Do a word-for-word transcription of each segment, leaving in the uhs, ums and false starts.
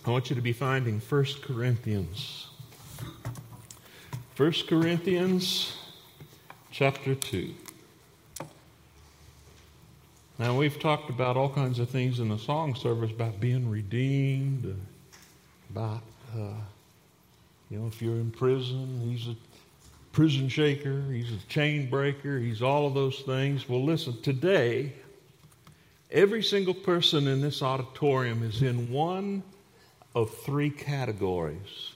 I want you to be finding First Corinthians. First Corinthians chapter two. Now, we've talked about all kinds of things in the song service about being redeemed, about, uh, you know, if you're in prison, he's a prison shaker, he's a chain breaker, he's all of those things. Well, listen, today, every single person in this auditorium is in one of three categories.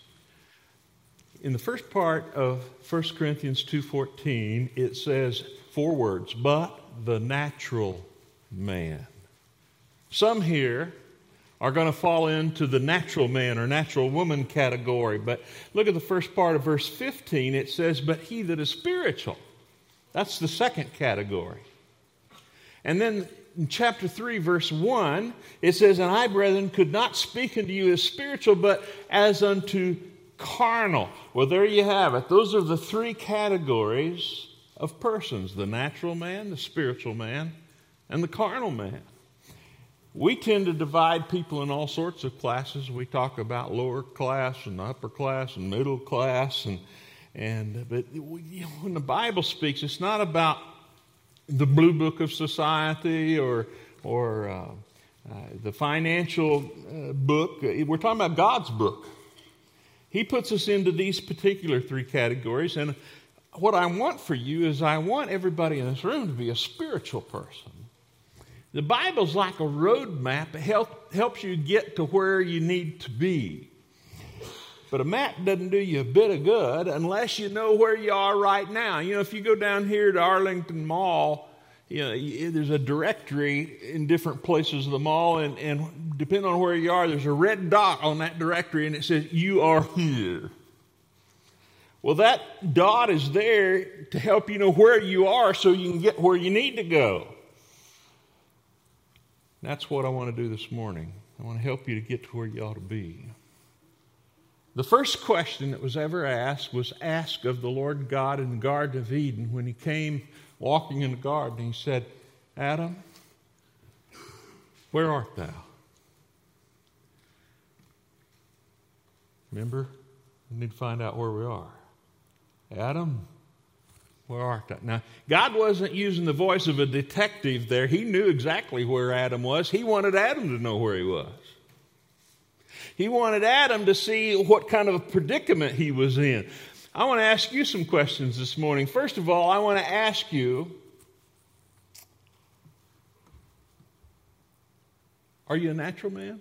In the first part of First Corinthians two fourteen, it says four words, but the natural man. Some here are going to fall into the natural man or natural woman category, but look at the first part of verse fifteen. It says, but he that is spiritual. That's the second category. And then in chapter three, verse one, it says, and I, brethren, could not speak unto you as spiritual, but as unto carnal. Well, there you have it. Those are the three categories of persons: the natural man, the spiritual man, and the carnal man. We tend to divide people in all sorts of classes. We talk about lower class and upper class and middle class, and and but we, you know, when the Bible speaks, it's not about the blue book of society or or uh, uh, the financial uh, book. We're talking about God's book. He puts us into these particular three categories, and what I want for you is I want everybody in this room to be a spiritual person. The Bible's like a road map. It help, helps you get to where you need to be. But a map doesn't do you a bit of good unless you know where you are right now. You know, if you go down here to Arlington Mall, you know, there's a directory in different places of the mall, and, and depending on where you are, there's a red dot on that directory, and it says, you are here. Well, that dot is there to help you know where you are so you can get where you need to go. That's what I want to do this morning. I want to help you to get to where you ought to be. The first question that was ever asked was asked of the Lord God in the Garden of Eden when he came walking in the garden. He said, Adam, where art thou? Remember, we need to find out where we are. Adam, where art thou? Now, God wasn't using the voice of a detective there. He knew exactly where Adam was. He wanted Adam to know where he was. He wanted Adam to see what kind of a predicament he was in. I want to ask you some questions this morning. First of all, I want to ask you, are you a natural man?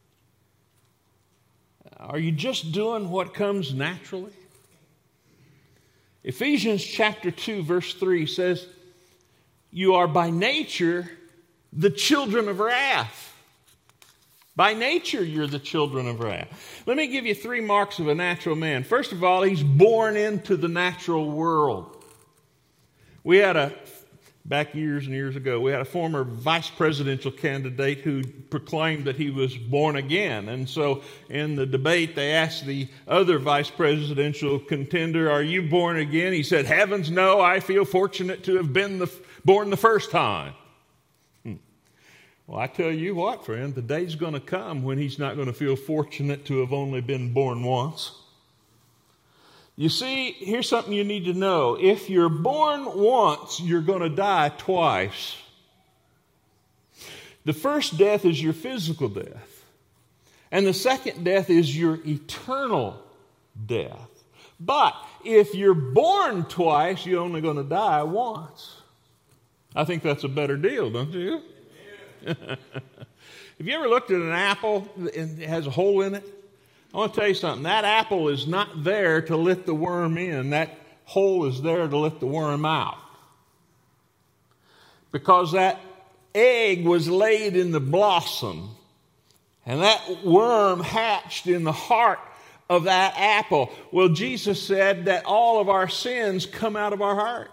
Are you just doing what comes naturally? Ephesians chapter two, verse three says, you are by nature the children of wrath. By nature, you're the children of wrath. Let me give you three marks of a natural man. First of all, he's born into the natural world. We had a, back years and years ago, we had a former vice presidential candidate who proclaimed that he was born again. And so in the debate, they asked the other vice presidential contender, are you born again? He said, heavens no, I feel fortunate to have been the, born the first time. Well, I tell you what, friend, the day's going to come when he's not going to feel fortunate to have only been born once. You see, here's something you need to know. If you're born once, you're going to die twice. The first death is your physical death, and the second death is your eternal death. But if you're born twice, you're only going to die once. I think that's a better deal, don't you? Have you ever looked at an apple and it has a hole in it? I want to tell you something. That apple is not there to let the worm in. That hole is there to let the worm out. Because that egg was laid in the blossom, and that worm hatched in the heart of that apple. Well, Jesus said that all of our sins come out of our heart.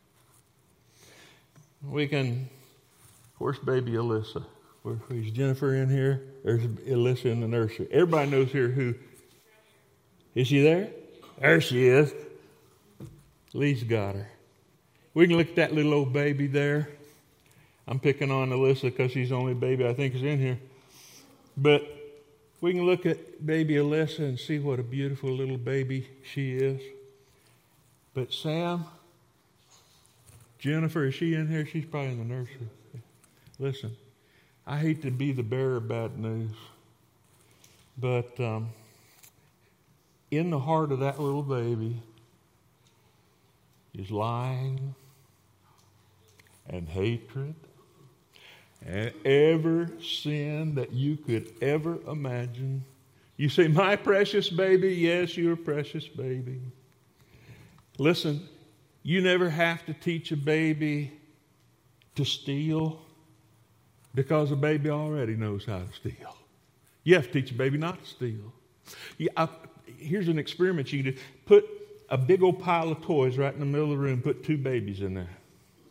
We can... Where's baby Alyssa? Where, is Jennifer in here? There's Alyssa in the nursery. Everybody knows here who. Is she there? There she is. Lee's got her. We can look at that little old baby there. I'm picking on Alyssa because she's the only baby I think is in here. But We can look at baby Alyssa and see what a beautiful little baby she is. But Sam, Jennifer, is she in here? She's probably in the nursery. Listen, I hate to be the bearer of bad news, but um, in the heart of that little baby is lying and hatred and every sin that you could ever imagine. You say, my precious baby, yes, you're a precious baby. Listen, you never have to teach a baby to steal because a baby already knows how to steal. You have to teach a baby not to steal. Yeah, I, here's an experiment you can do. Put a big old pile of toys right in the middle of the room, put two babies in there.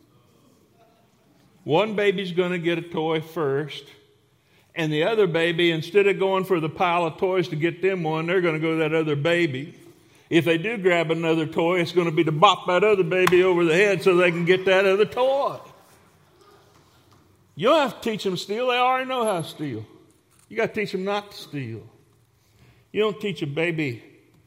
One baby's going to get a toy first, and the other baby, instead of going for the pile of toys to get them one, they're going to go to that other baby. If they do grab another toy, it's going to be to bop that other baby over the head so they can get that other toy. You don't have to teach them to steal. They already know how to steal. You got to teach them not to steal. You don't teach a baby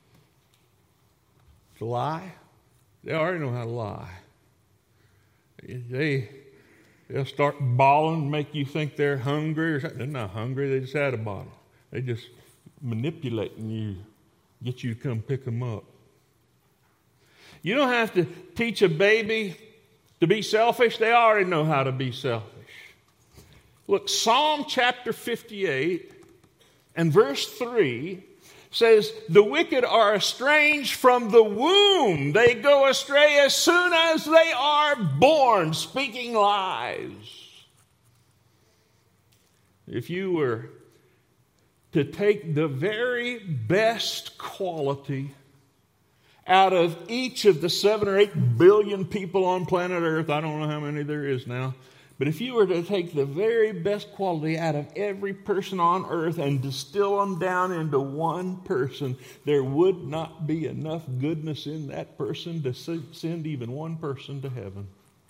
to lie. They already know how to lie. They... They'll start bawling, make you think they're hungry. Or something. They're not hungry. They just had a bottle. They just manipulating you, get you to come pick them up. You don't have to teach a baby to be selfish. They already know how to be selfish. Look, Psalm chapter fifty-eight and verse three says, the wicked are estranged from the womb. They go astray as soon as they are born, speaking lies. If you were to take the very best quality out of each of the seven or eight billion people on planet Earth, I don't know how many there is now, but if you were to take the very best quality out of every person on earth and distill them down into one person, there would not be enough goodness in that person to send even one person to heaven.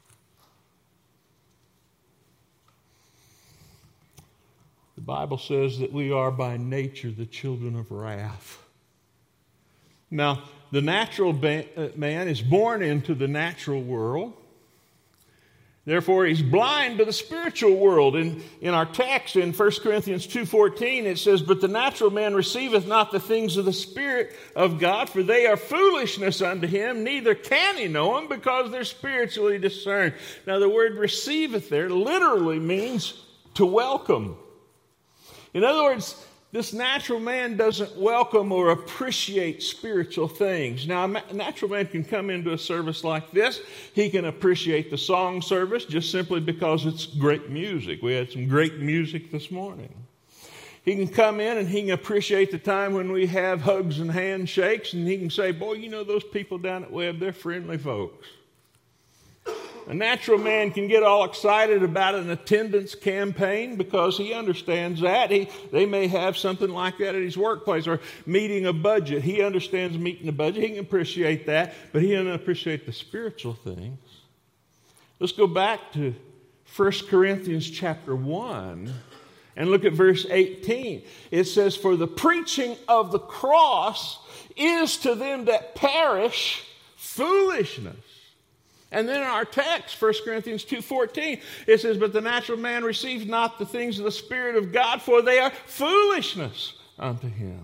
The Bible says that we are by nature the children of wrath. Now, the natural man is born into the natural world. Therefore, he's blind to the spiritual world. In, in our text in First Corinthians two fourteen, it says, but the natural man receiveth not the things of the Spirit of God, for they are foolishness unto him, neither can he know them, because they're spiritually discerned. Now, the word receiveth there literally means to welcome. In other words, this natural man doesn't welcome or appreciate spiritual things. Now, a natural man can come into a service like this. He can appreciate the song service just simply because it's great music. We had some great music this morning. He can come in and he can appreciate the time when we have hugs and handshakes, and he can say, boy, you know those people down at Webb, they're friendly folks. A natural man can get all excited about an attendance campaign because he understands that. He, they may have something like that at his workplace, or meeting a budget. He understands meeting a budget. He can appreciate that, but he doesn't appreciate the spiritual things. Let's go back to First Corinthians chapter one and look at verse eighteen. It says, for the preaching of the cross is to them that perish foolishness. And then in our text, First Corinthians two fourteen, it says, but the natural man receives not the things of the Spirit of God, for they are foolishness unto him.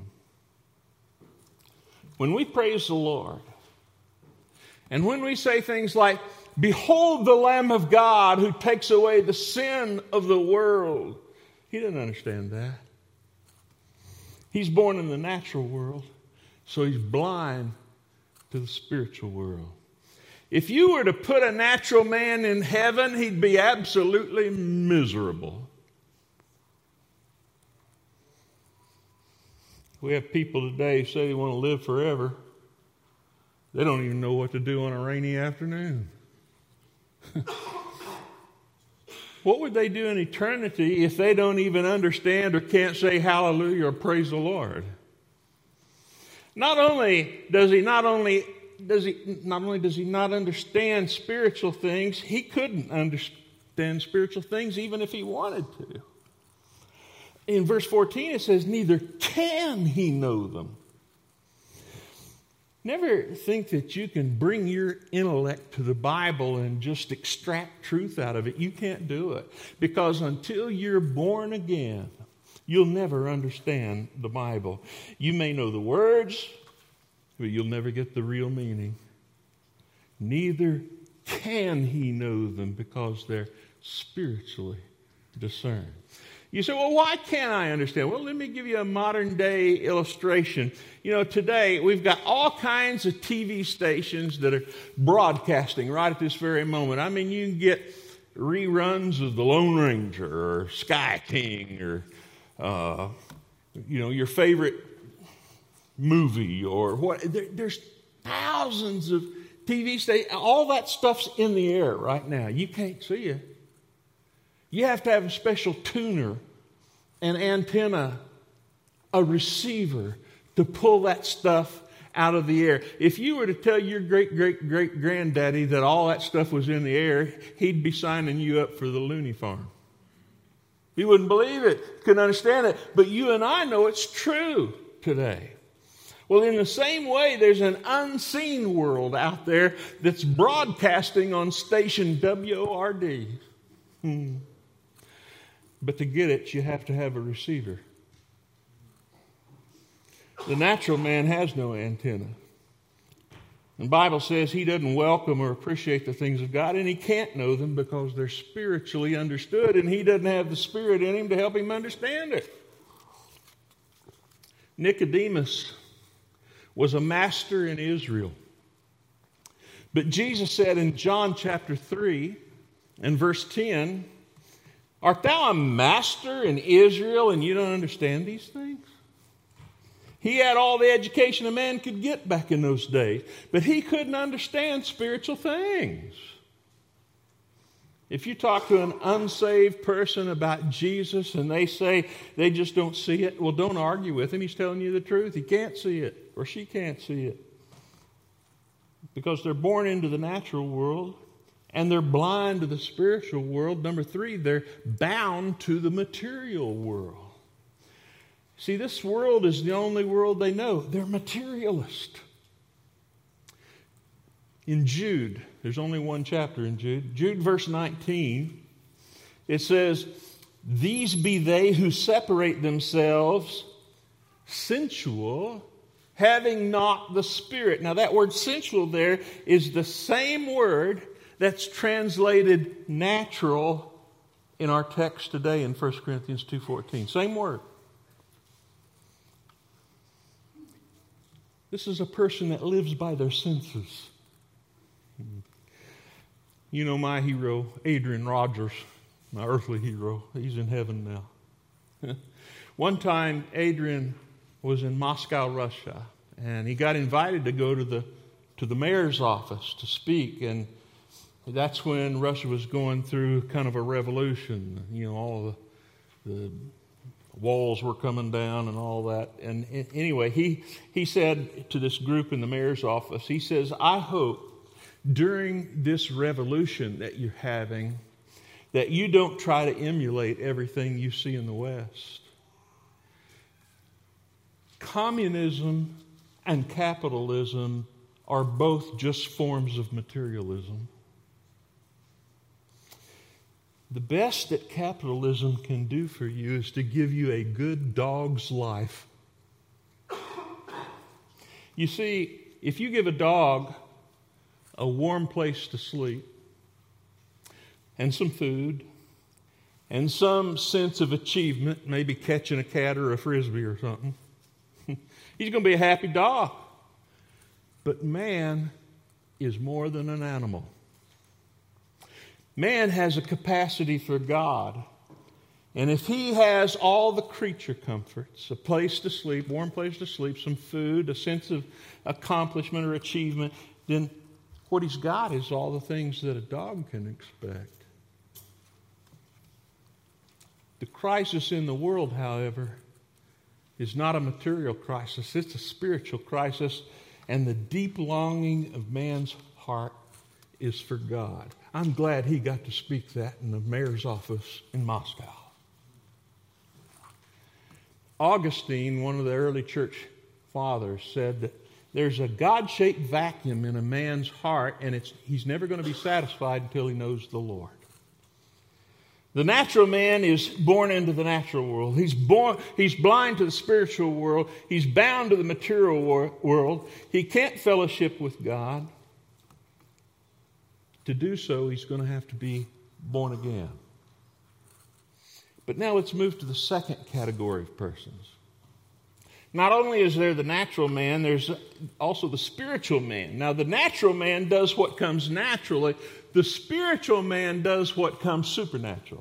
When we praise the Lord, and when we say things like, behold the Lamb of God who takes away the sin of the world, he doesn't understand that. He's born in the natural world, so he's blind to the spiritual world. If you were to put a natural man in heaven, he'd be absolutely miserable. We have people today who say they want to live forever. They don't even know what to do on a rainy afternoon. What would they do in eternity if they don't even understand or can't say hallelujah or praise the Lord? Not only does he not only Does he, not only does he not understand spiritual things, he couldn't understand spiritual things even if he wanted to. in verse fourteen it says, neither can he know them. Never think that you can bring your intellect to the Bible and just extract truth out of it. You can't do it. Because until you're born again, you'll never understand the Bible. You may know the words, but you'll never get the real meaning. Neither can he know them because they're spiritually discerned. You say, well, why can't I understand? Well, let me give you a modern day illustration. You know, today we've got all kinds of T V stations that are broadcasting right at this very moment. I mean, you can get reruns of The Lone Ranger or Sky King or, uh, you know, your favorite movie or what. There, there's thousands of T V stations. All that stuff's in the air right now. You can't see it. You have to have a special tuner, an antenna, a receiver to pull that stuff out of the air. If you were to tell your great-great-great-granddaddy that all that stuff was in the air, he'd be signing you up for the loony farm. He wouldn't believe it, couldn't understand it. But you and I know it's true today. Well, in the same way, there's an unseen world out there that's broadcasting on station W O R D. Hmm. But to get it, you have to have a receiver. The natural man has no antenna. And the Bible says he doesn't welcome or appreciate the things of God, and he can't know them because they're spiritually understood, and he doesn't have the Spirit in him to help him understand it. Nicodemus was a master in Israel. But Jesus said in John chapter three and verse ten, art thou a master in Israel and you don't understand these things? He had all the education a man could get back in those days, but he couldn't understand spiritual things. If you talk to an unsaved person about Jesus and they say they just don't see it, well, don't argue with him. He's telling you the truth. He can't see it, or she can't see it. Because they're born into the natural world and they're blind to the spiritual world. Number three, they're bound to the material world. See, this world is the only world they know. They're materialist. In Jude, there's only one chapter in Jude. Jude verse nineteen, it says, these be they who separate themselves sensual, having not the Spirit. Now that word sensual there is the same word that's translated natural in our text today in First Corinthians two fourteen. Same word. This is a person that lives by their senses. You know my hero, Adrian Rogers, my earthly hero. He's in heaven now. One time, Adrian was in Moscow, Russia, and he got invited to go to the to the mayor's office to speak, and that's when Russia was going through kind of a revolution. You know, all the, the walls were coming down and all that. And anyway, he, he said to this group in the mayor's office, he says, I hope during this revolution that you're having that you don't try to emulate everything you see in the West. Communism and capitalism are both just forms of materialism. The best that capitalism can do for you is to give you a good dog's life. You see, if you give a dog a warm place to sleep and some food and some sense of achievement, maybe catching a cat or a frisbee or something, he's going to be a happy dog. But man is more than an animal. Man has a capacity for God. And if he has all the creature comforts, a place to sleep, warm place to sleep, some food, a sense of accomplishment or achievement, then what he's got is all the things that a dog can expect. The crisis in the world, however, is not a material crisis. It's a spiritual crisis. And the deep longing of man's heart is for God. I'm glad he got to speak that in the mayor's office in Moscow. Augustine, one of the early church fathers, said that there's a God-shaped vacuum in a man's heart, and it's, he's never going to be satisfied until he knows the Lord. The natural man is born into the natural world. He's born, he's blind to the spiritual world. He's bound to the material wor- world. He can't fellowship with God. To do so, he's going to have to be born again. But now let's move to the second category of persons. Not only is there the natural man, there's also the spiritual man. Now, the natural man does what comes naturally. The spiritual man does what comes supernaturally.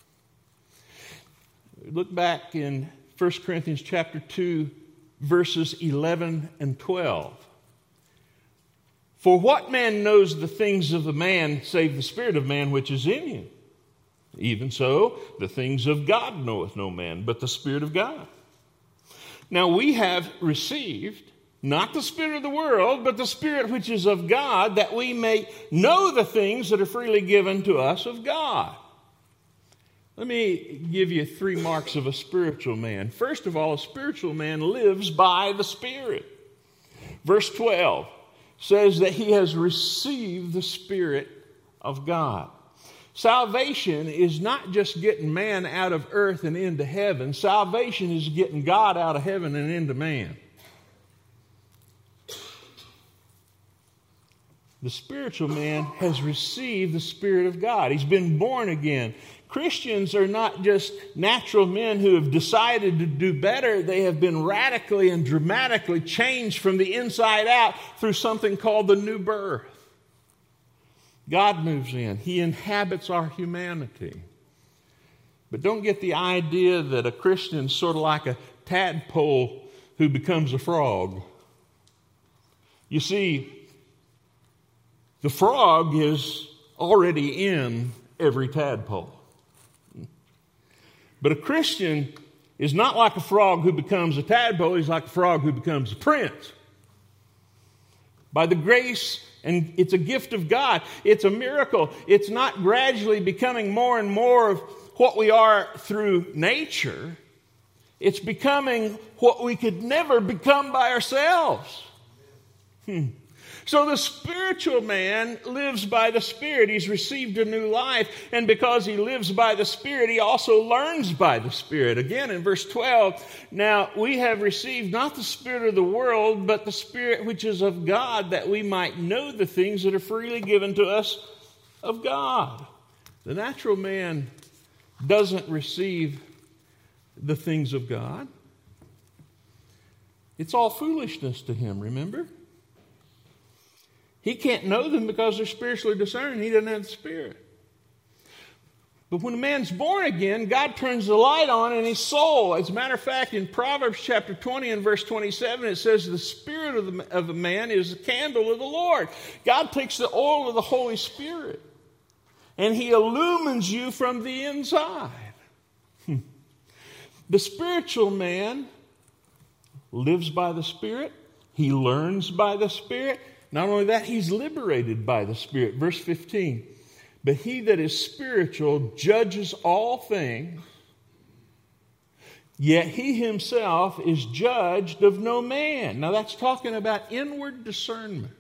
Look back in First Corinthians chapter two, verses eleven and twelve. For what man knows the things of the man save the spirit of man which is in him? Even so, the things of God knoweth no man, but the Spirit of God. Now we have received not the spirit of the world, but the Spirit which is of God, that we may know the things that are freely given to us of God. Let me give you three marks of a spiritual man. First of all, a spiritual man lives by the Spirit. Verse twelve says that he has received the Spirit of God. Salvation is not just getting man out of earth and into heaven. Salvation is getting God out of heaven and into man. The spiritual man has received the Spirit of God. He's been born again. Christians are not just natural men who have decided to do better. They have been radically and dramatically changed from the inside out through something called the new birth. God moves in. He inhabits our humanity. But don't get the idea that a Christian is sort of like a tadpole who becomes a frog. You see, the frog is already in every tadpole. But a Christian is not like a frog who becomes a tadpole. He's like a frog who becomes a prince. By the grace, and it's a gift of God. It's a miracle. It's not gradually becoming more and more of what we are through nature. It's becoming what we could never become by ourselves. Hmm. So the spiritual man lives by the Spirit. He's received a new life. And because he lives by the Spirit, he also learns by the Spirit. Again, in verse twelve, now we have received not the spirit of the world, but the Spirit which is of God, that we might know the things that are freely given to us of God. The natural man doesn't receive the things of God. It's all foolishness to him, remember? He can't know them because they're spiritually discerned. He doesn't have the Spirit. But when a man's born again, God turns the light on in his soul. As a matter of fact, in Proverbs chapter twenty and verse twenty-seven, it says, the spirit of, the, of a man is the candle of the Lord. God takes the oil of the Holy Spirit, and He illumines you from the inside. The spiritual man lives by the Spirit. He learns by the Spirit. Not only that, he's liberated by the Spirit. Verse fifteen, but he that is spiritual judges all things, yet he himself is judged of no man. Now that's talking about inward discernment.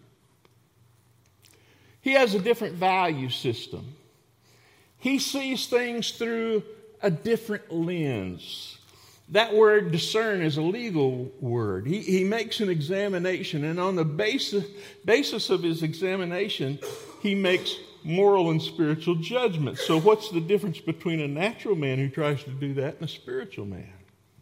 He has a different value system. He sees things through a different lens. That word discern is a legal word. He, he makes an examination, and on the basis, basis of his examination, he makes moral and spiritual judgments. So what's the difference between a natural man who tries to do that and a spiritual man?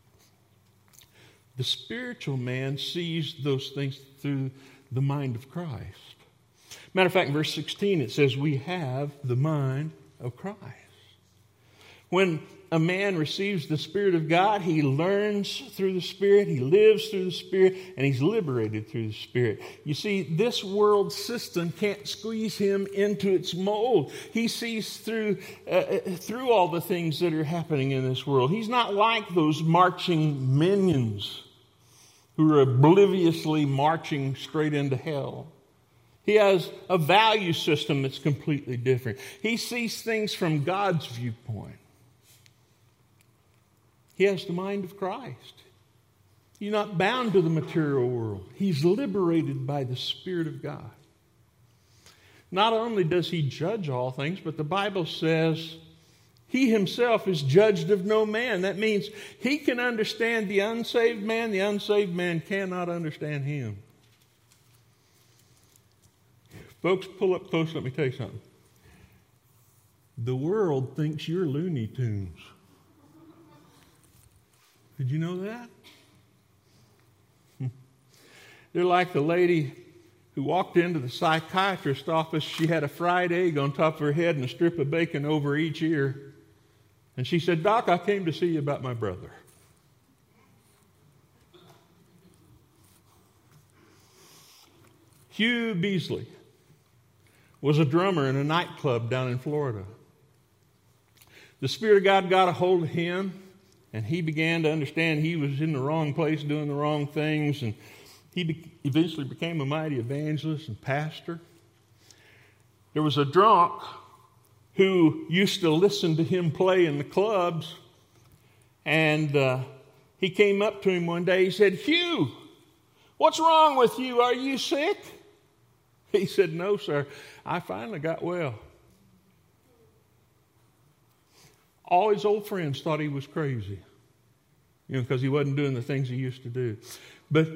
The spiritual man sees those things through the mind of Christ. Matter of fact, in verse sixteen, it says, we have the mind of Christ. When a man receives the Spirit of God, he learns through the Spirit, he lives through the Spirit, and he's liberated through the Spirit. You see, this world system can't squeeze him into its mold. He sees through, uh, through all the things that are happening in this world. He's not like those marching minions who are obliviously marching straight into hell. He has a value system that's completely different. He sees things from God's viewpoint. He has the mind of Christ. He's not bound to the material world. He's liberated by the Spirit of God. Not only does he judge all things, but the Bible says he himself is judged of no man. That means he can understand the unsaved man. The unsaved man cannot understand him. Folks, pull up close. Let me tell you something. The world thinks you're Looney Tunes. Did you know that? They're like the lady who walked into the psychiatrist's office. She had a fried egg on top of her head and a strip of bacon over each ear. And she said, "Doc, I came to see you about my brother." Hugh Beasley was a drummer in a nightclub down in Florida. The Spirit of God got a hold of him, and he began to understand he was in the wrong place doing the wrong things, and he be- eventually became a mighty evangelist and pastor. There was a drunk who used to listen to him play in the clubs, and uh, he came up to him one day. He said, "Hugh, what's wrong with you? Are you sick?" He said, "No, sir. I finally got well." All his old friends thought he was crazy, you know, because he wasn't doing the things he used to do. But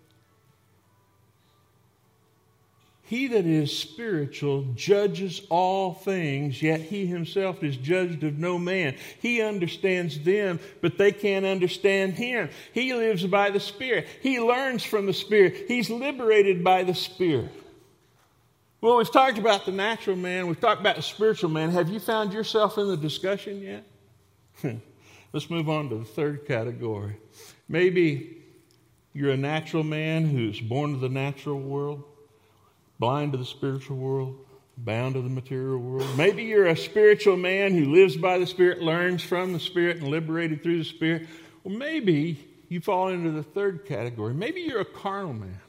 he that is spiritual judges all things, yet he himself is judged of no man. He understands them, but they can't understand him. He lives by the Spirit. He learns from the Spirit. He's liberated by the Spirit. Well, we've talked about the natural man. We've talked about the spiritual man. Have you found yourself in the discussion yet? Let's move on to the third category. Maybe you're a natural man who's born to the natural world, blind to the spiritual world, bound to the material world. Maybe you're a spiritual man who lives by the Spirit, learns from the Spirit, and liberated through the Spirit. Or maybe you fall into the third category. Maybe you're a carnal man.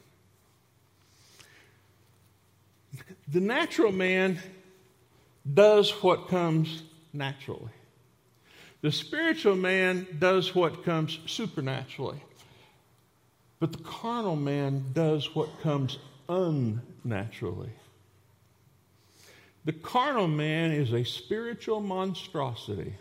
The natural man does what comes naturally. The spiritual man does what comes supernaturally. But the carnal man does what comes unnaturally. The carnal man is a spiritual monstrosity.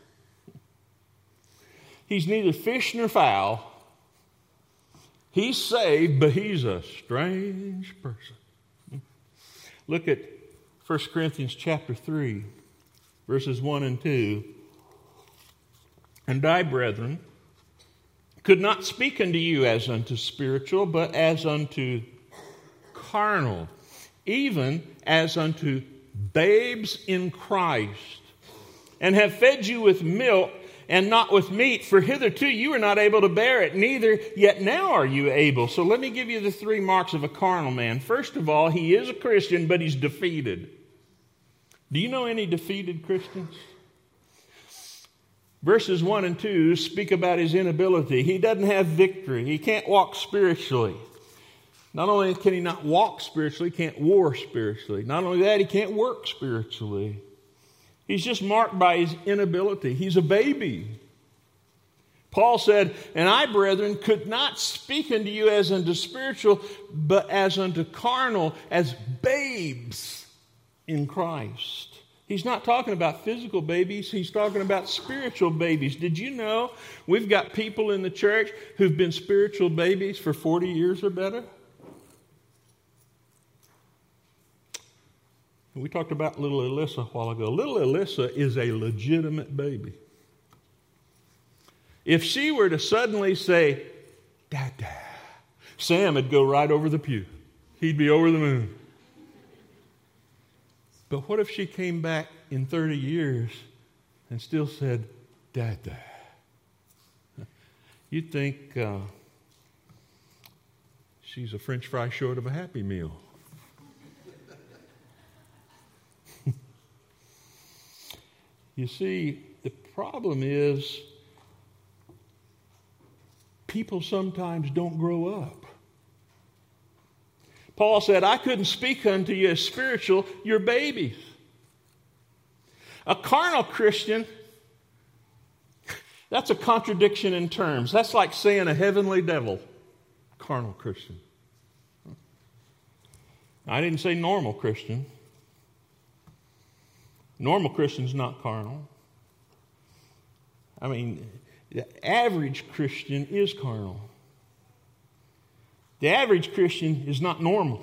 He's neither fish nor fowl. He's saved, but he's a strange person. Look at First Corinthians chapter three, verses one and two. "And I, brethren, could not speak unto you as unto spiritual, but as unto carnal, even as unto babes in Christ, and have fed you with milk and not with meat, for hitherto you were not able to bear it, neither yet now are you able." So let me give you the three marks of a carnal man. First of all, he is a Christian, but he's defeated. Do you know any defeated Christians? Verses one and two speak about his inability. He doesn't have victory. He can't walk spiritually. Not only can he not walk spiritually, he can't war spiritually. Not only that, he can't work spiritually. He's just marked by his inability. He's a baby. Paul said, "And I, brethren, could not speak unto you as unto spiritual, but as unto carnal, as babes in Christ." He's not talking about physical babies. He's talking about spiritual babies. Did you know we've got people in the church who've been spiritual babies for forty years or better? We talked about little Alyssa a while ago. Little Alyssa is a legitimate baby. If she were to suddenly say, "Dada," Sam would go right over the pew. He'd be over the moon. But what if she came back in thirty years and still said, "Dada"? You'd think uh, she's a French fry short of a Happy Meal. You see, the problem is people sometimes don't grow up. Paul said, "I couldn't speak unto you as spiritual, you're babies." A carnal Christian, that's a contradiction in terms. That's like saying a heavenly devil. carnal Christian. I didn't say normal Christian. Normal Christian's not carnal. I mean, the average Christian is carnal. The average Christian is not normal.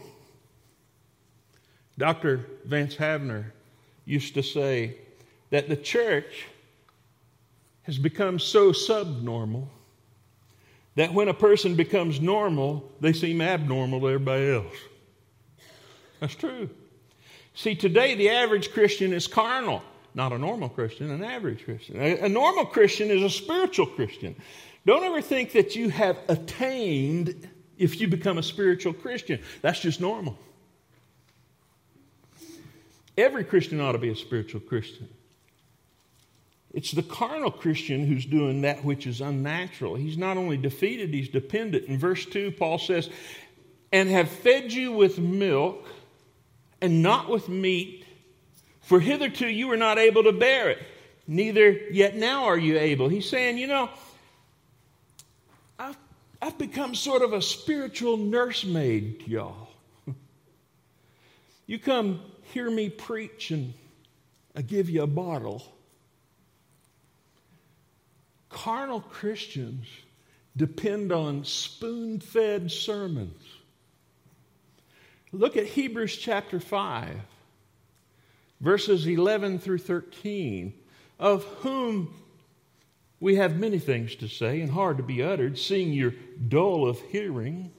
Doctor Vance Havner used to say that the church has become so subnormal that when a person becomes normal, they seem abnormal to everybody else. That's true. See, today the average Christian is carnal. Not a normal Christian, an average Christian. A, a normal Christian is a spiritual Christian. Don't ever think that you have attained if you become a spiritual Christian. That's just normal. Every Christian ought to be a spiritual Christian. It's the carnal Christian who's doing that which is unnatural. He's not only defeated, he's dependent. In verse two, Paul says, "And have fed you with milk and not with meat, for hitherto you were not able to bear it, neither yet now are you able." He's saying, you know, I've, I've become sort of a spiritual nursemaid to y'all. You come hear me preach and I give you a bottle. Carnal Christians depend on spoon-fed sermons. Look at Hebrews chapter five, verses eleven through thirteen, "Of whom we have many things to say and hard to be uttered, seeing you're dull of hearing.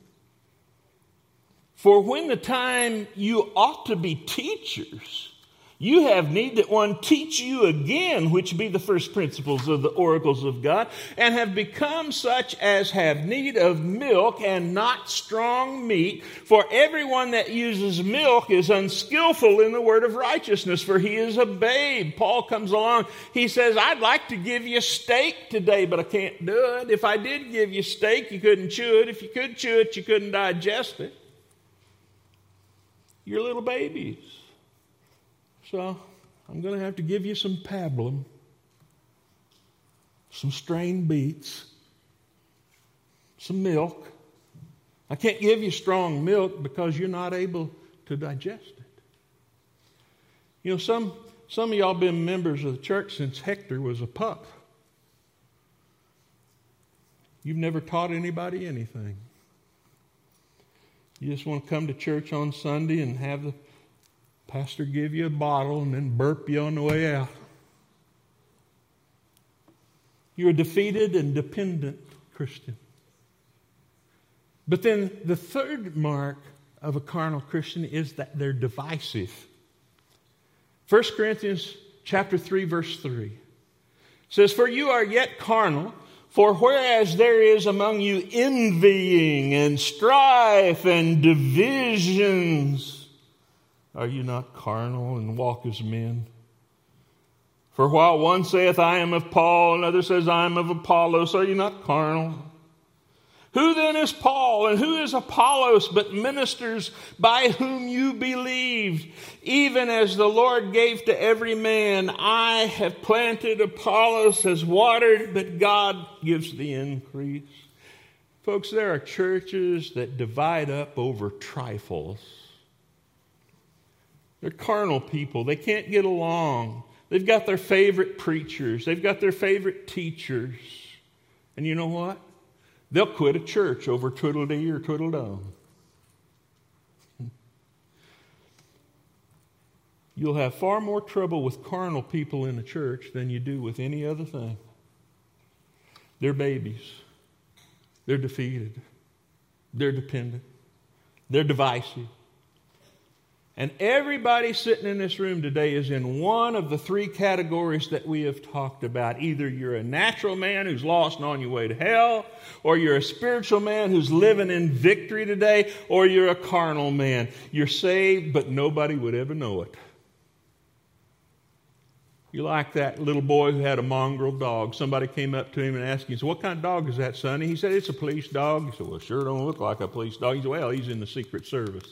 For when the time you ought to be teachers, you have need that one teach you again, which be the first principles of the oracles of God, and have become such as have need of milk and not strong meat. For everyone that uses milk is unskillful in the word of righteousness, for he is a babe." Paul comes along. He says, "I'd like to give you steak today, but I can't do it. If I did give you steak, you couldn't chew it. If you could chew it, you couldn't digest it. You're little babies. So I'm going to have to give you some pablum, some strained beets, some milk. I can't give you strong milk because you're not able to digest it." You know, some, some of y'all been members of the church since Hector was a pup. You've never taught anybody anything. You just want to come to church on Sunday and have the pastor give you a bottle and then burp you on the way out. You're a defeated and dependent Christian. But then the third mark of a carnal Christian is that they're divisive. First Corinthians chapter three, verse three says, "For you are yet carnal, for whereas there is among you envying and strife and divisions, are you not carnal and walk as men? For while one saith, I am of Paul, and another says, I am of Apollos, are you not carnal? Who then is Paul and who is Apollos but ministers by whom you believed? Even as the Lord gave to every man, I have planted, Apollos has watered, but God gives the increase." Folks, there are churches that divide up over trifles. They're carnal people. They can't get along. They've got their favorite preachers. They've got their favorite teachers. And you know what? They'll quit a church over twiddle-dee or twiddle-dum. You'll have far more trouble with carnal people in the church than you do with any other thing. They're babies. They're defeated. They're dependent. They're divisive. And everybody sitting in this room today is in one of the three categories that we have talked about. Either you're a natural man who's lost and on your way to hell, or you're a spiritual man who's living in victory today, or you're a carnal man. You're saved, but nobody would ever know it. You're like that little boy who had a mongrel dog. Somebody came up to him and asked him, so what kind of dog is that, Sonny? He said, it's a police dog. He said, well, sure don't look like a police dog. He said, well, he's in the Secret Service.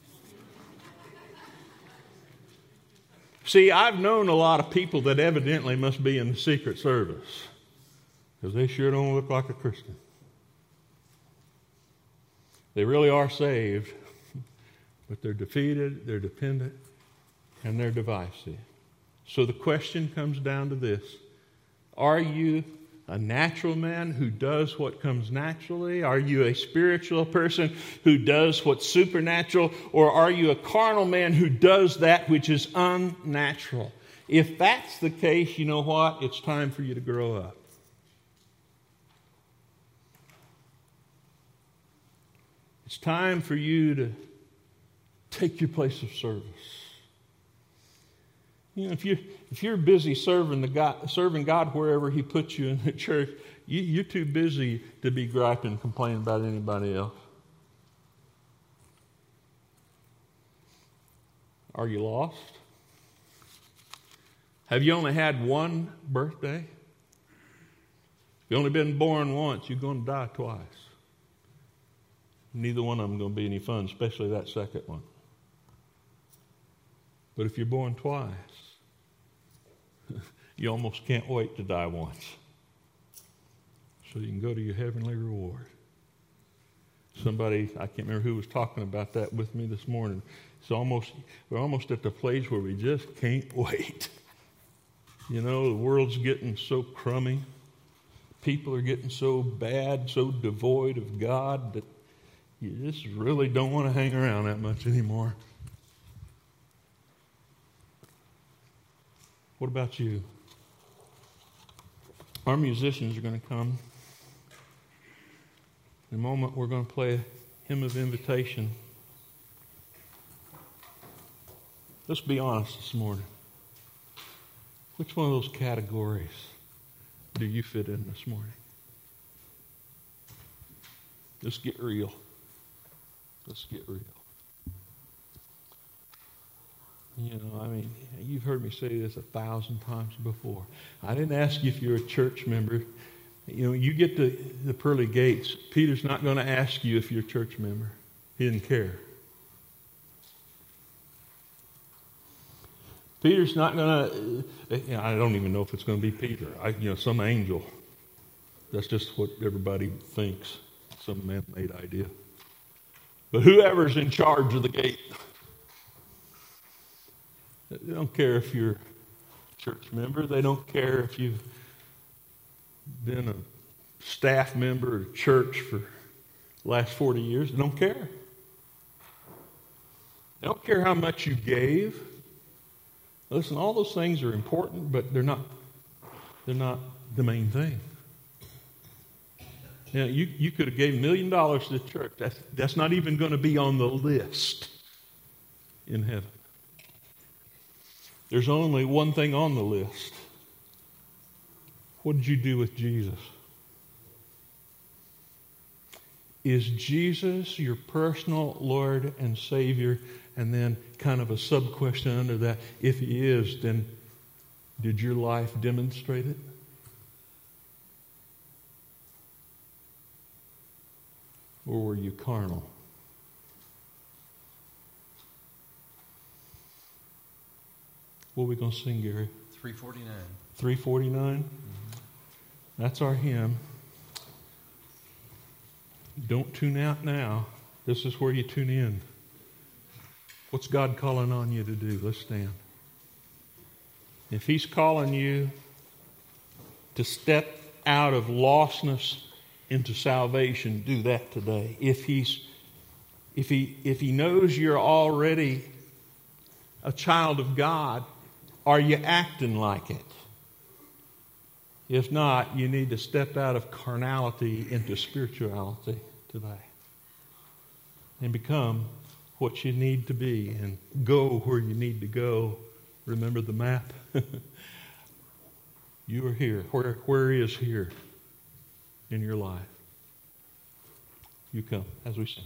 See, I've known a lot of people that evidently must be in the Secret Service because they sure don't look like a Christian. They really are saved, but they're defeated, they're dependent, and they're divisive. So the question comes down to this. Are you a natural man who does what comes naturally? Are you a spiritual person who does what's supernatural? Or are you a carnal man who does that which is unnatural? If that's the case, you know what? It's time for you to grow up. It's time for you to take your place of service. You know, if you if you're busy serving the God, serving God wherever He puts you in the church, you, you're too busy to be griping and complaining about anybody else. Are you lost? Have you only had one birthday? If you've only been born once, you're going to die twice. Neither one of them going to be any fun, especially that second one. But if you're born twice, you almost can't wait to die once, so you can go to your heavenly reward. Somebody, I can't remember who was talking about that with me this morning. It's almost, we're almost at the place where we just can't wait. You know, the world's getting so crummy. People are getting so bad, so devoid of God that you just really don't want to hang around that much anymore. What about you? Our musicians are going to come. In a moment, we're going to play a hymn of invitation. Let's be honest this morning. Which one of those categories do you fit in this morning? Let's get real. Let's get real. You know, I mean, you've heard me say this a thousand times before. I didn't ask you if you're a church member. You know, you get to the pearly gates, Peter's not going to ask you if you're a church member. He didn't care. Peter's not going to, I don't even know if it's going to be Peter. I, you know, some angel. That's just what everybody thinks. Some man-made idea. But whoever's in charge of the gate, they don't care if you're a church member. They don't care if you've been a staff member of church for the last forty years. They don't care. They don't care how much you gave. Listen, all those things are important, but they're not, they're not the main thing. You know, you, you could have gave a million dollars to the church. That's, that's not even going to be on the list in heaven. There's only one thing on the list. What did you do with Jesus? Is Jesus your personal Lord and Savior? And then kind of a sub-question under that. If He is, then did your life demonstrate it? Or were you carnal? What are we going to sing, Gary? three forty-nine. three forty-nine? Mm-hmm. That's our hymn. Don't tune out now. This is where you tune in. What's God calling on you to do? Let's stand. If He's calling you to step out of lostness into salvation, do that today. If He's if He if He knows you're already a child of God, are you acting like it? If not, you need to step out of carnality into spirituality today and become what you need to be and go where you need to go. Remember the map? You are here. Where, where is here in your life? You come as we sing.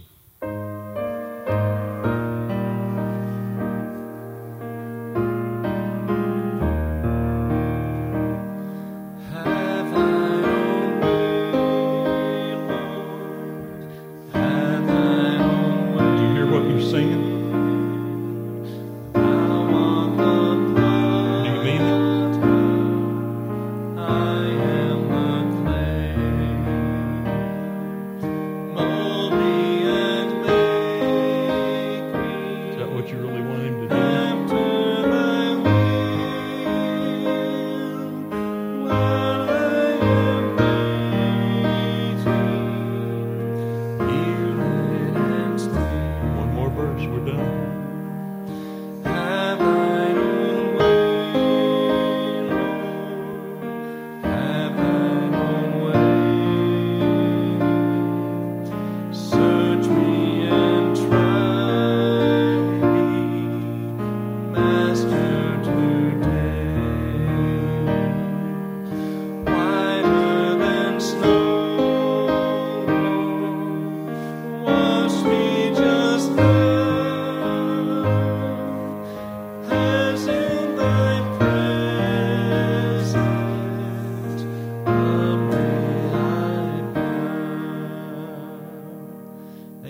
Mold me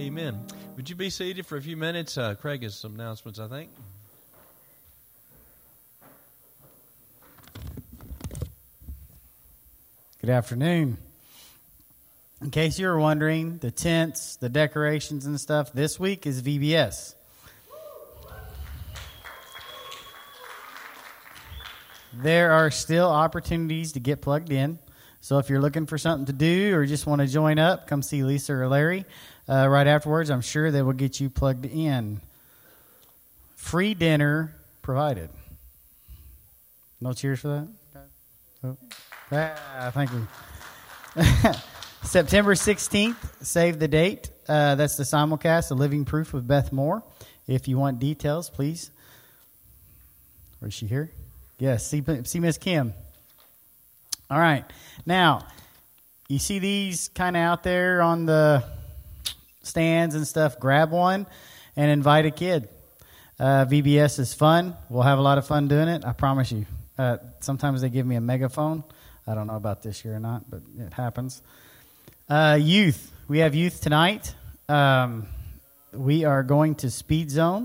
Amen. Would you be seated for a few minutes? Uh, Craig has some announcements, I think. Good afternoon. In case you were wondering, the tents, the decorations and stuff, this week is V B S. There are still opportunities to get plugged in. So if you're looking for something to do or just want to join up, come see Lisa or Larry uh, right afterwards. I'm sure they will get you plugged in. Free dinner provided. No cheers for that? Oh. Ah, thank you. September sixteenth, save the date. Uh, that's the simulcast, The Living Proof with Beth Moore. If you want details, please. Or is she here? Yes, see, see Miss Kim. All right. Now, you see these kind of out there on the stands and stuff. Grab one and invite a kid. Uh, V B S is fun. We'll have a lot of fun doing it. I promise you. Uh, sometimes they give me a megaphone. I don't know about this year or not, but it happens. Uh, youth. We have youth tonight. Um, we are going to Speed Zone.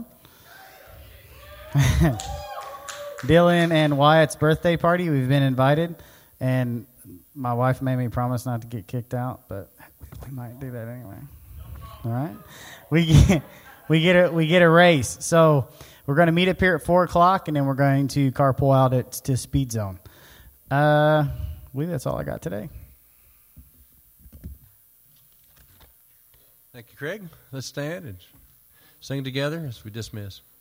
Dylan and Wyatt's birthday party. We've been invited, and my wife made me promise not to get kicked out, but we might do that anyway. All right, we get we get a we get a race. So we're going to meet up here at four o'clock, and then we're going to carpool out at, to Speed Zone. Uh, I believe that's all I got today. Thank you, Craig. Let's stand and sing together as we dismiss.